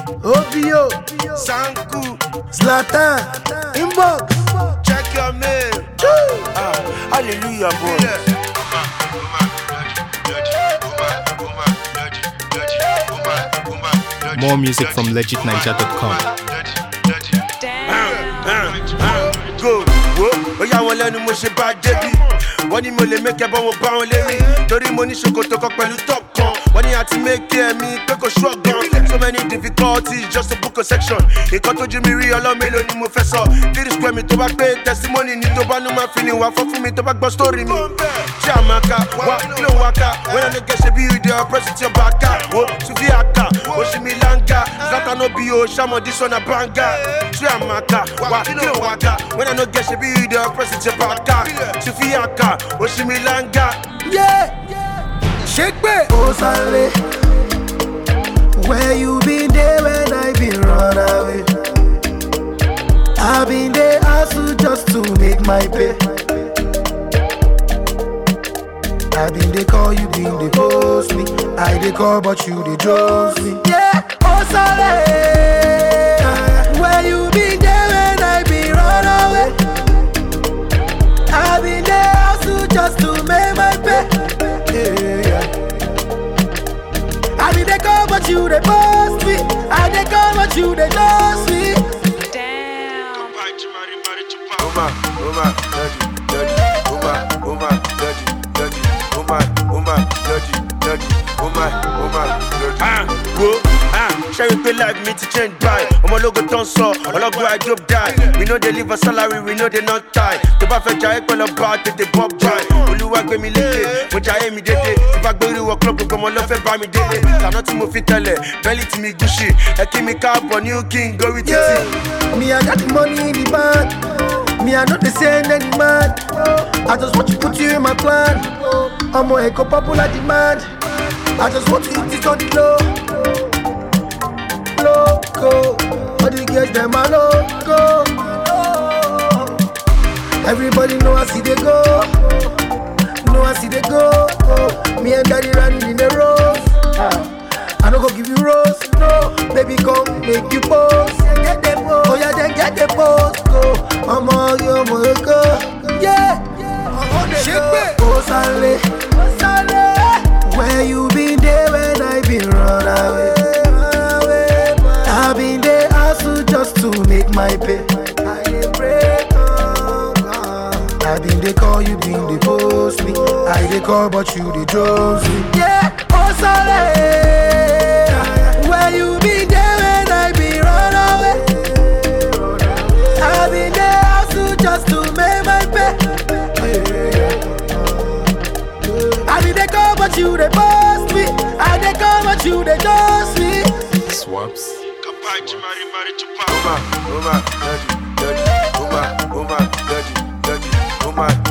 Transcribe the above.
OVO, Sanku, Zlatan, Inbox. check your mail. Hallelujah, boy. More music from legitniger.com. Go, whoa, oya wọn lẹ́nu mo ṣe bá débi. Wọ́n ní mo lè make ẹ bọ́ mo bá wọn lérí. Torí mo ní ṣòkòtò kan pẹ̀lú top kan. Wọ́n ní àti make ẹ mi pé kò ṣọ́gàn. So many difficulties just to book a section. Nǹkan tó jú mi rí ọlọ́mẹ́lò ni mo fẹ́ sọ. 3 square mi tó bá pé testimony ni tó bá ní máa fi ni wà fọ́ fún mi tó bá gbọ́ story mi. Ṣé àmàkà wá kí ló ń wá ká? When I no get ṣe bí ìdè ọ̀pẹ́sì tí ó bá ká. Wo Sufi Aka, Oshimilanga, Zlatan no be o, Shamo this one a banga. Ṣé àmàkà wá kí ló ń wá ká? When I no get ṣe bí ìdè ọ̀pẹ́sì tí ó bá ká. Sufi Aka, Oshimilanga. Yeah, shake me. Osale, where you been there when I been run away? I been there hustle just to make my pay. I been they call, you been they post me. I they call, but you they trust me. Yeah, Osale, where you been there when I been run away? I been there hustle just to make my pay. Yeah. I been they call, but you they post me. I they call, but you they trust me. Sharing pay life me to change by. I'm a logo ton so, all of I job die. We know they live a salary, we know they not tie. To ba fe jai pẹ̀lú ba tètè bob dry. Olúwa gbé mi lékè, mo jayé mi dédé. Tí bá gbórí wọ club gbogbo ọmọ ló fẹ́ bá mi délé. Tàná tí mo fi tẹ́lẹ̀, belly tí mi Gucci. Ẹ kí mi káàbọ̀ new king gorí títì. Me I got the money in the bank. Me I not the same any man. I just want to put you in my plan. I'm a eco popular demand. I just want to hit it on the low. Loco, all the girls them a loco. Everybody know I see they go. Know I see they go. Me and daddy running in the road. I don't go give you rose, no. Baby, come make you pose. Get the pose. Oh yeah, then get the pose. Go, mama, you go. Yeah, shake me. Osale, where you been there when I been run away? I been there hustle just to make my pay. I been they call, you been they post me. I they call, but you they trust me. Yeah, Osale, where you been there when I been run away? I been there hustle just to make my pay. I been they call, but you they post me. I they call, but you they trust me. Swaps. Uma,